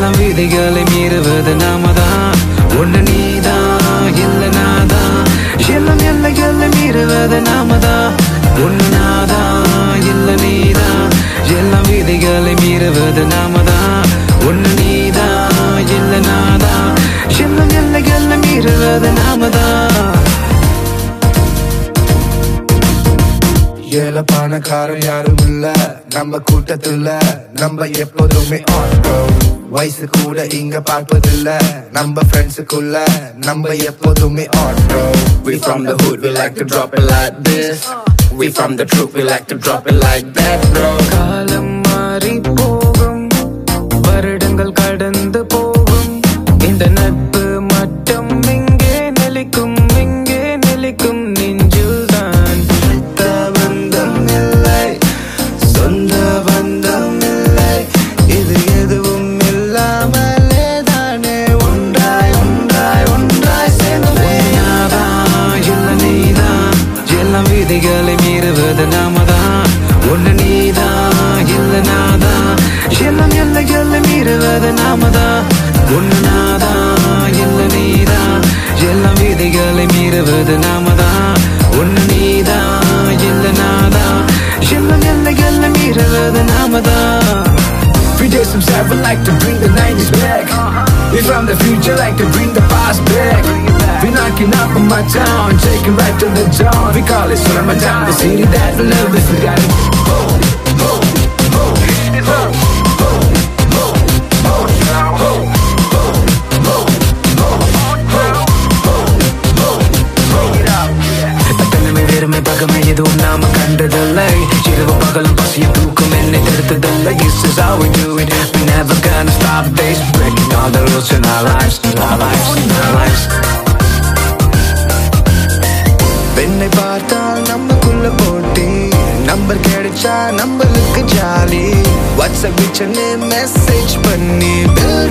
எல்லாம் விதிகளை மீறுவது நாமதான். ஒண்ணு நீதான் இல்ல நாதான். எல்லாம் எல்லைகளை மீறுவது நாமதான். ஒண்ணு நாதான் இல்ல நீதான். எல்லாம் விதிகளை மீறுவது நாமதான். ஒண்ணு நீதான் இல்ல நாதான். எல்லாம் எல்லைகளை மீறுவது நாமதான். ஏழ பணக்காரன் யாரும் இல்ல நம்ம கூட்டத்துல. நம்ம எப்போதுமே on road. வயசு கூட இங்க பார்ப்பதில்ல நம்ம ஃப்ரெண்ட்ஸுக்குள்ள. நம்ம எப்போதுமே on road. We from the hood, we like to drop it like this. We from the truth, we like to drop it like that, bro. காலம் மாறி போகும், வருடங்கள் கடந்து போகும். இந்த நட்பு மட்டும் இங்கே நிலைக்கும், இங்கே நிலைக்கும் நெஞ்சில்தான். சுத்த பந்தம் இல்லை, சொந்த பந்தம் இல்லை. இது எதுவும் இல்லாமலே தானே ஒன்றாய் ஒன்றாய் ஒன்றாய் சேர்ந்தோமே. நாதான் இல்ல நீதான். எல்லாம் விதிகளை மீறுவது நாமதான். ஒண்ணு நீதான் இல்ல நாதான். எல்லாம் எல்லைகளை மீறுவது நாமதான். ஒண்ணு நாதான் இல்ல நீதான். எல்லாம் விதிகளை மீறுவது நாமதான். ஒண்ணு நீதான் இல்ல நாதான். எல்லாம் எல்லைகளை மீறுவது நாமதான். We did some sad, we like to bring the 90s back. We from the future, like to bring the past back. We knocking up on my town, taking right to the dawn. We call it Surma Town, the city that will never be forgotten. தனிமை வெறுமை பகமை எதுவும் நாம கண்டதில்லை. இரவு பகலும் பசியும் தூக்கம் என்னை தடுத்ததில்லை. This is how we do it. We never gonna stop this. Breaking all the rules in our lives, in our lives, in our lives. பெண்ணை பார்த்தால் நமக்குள்ள போட்டி. நம்பர் கிடைச்சா நம்மளுக்கு ஜாலி. வாட்ஸ்அப் மெசேஜ் பண்ணி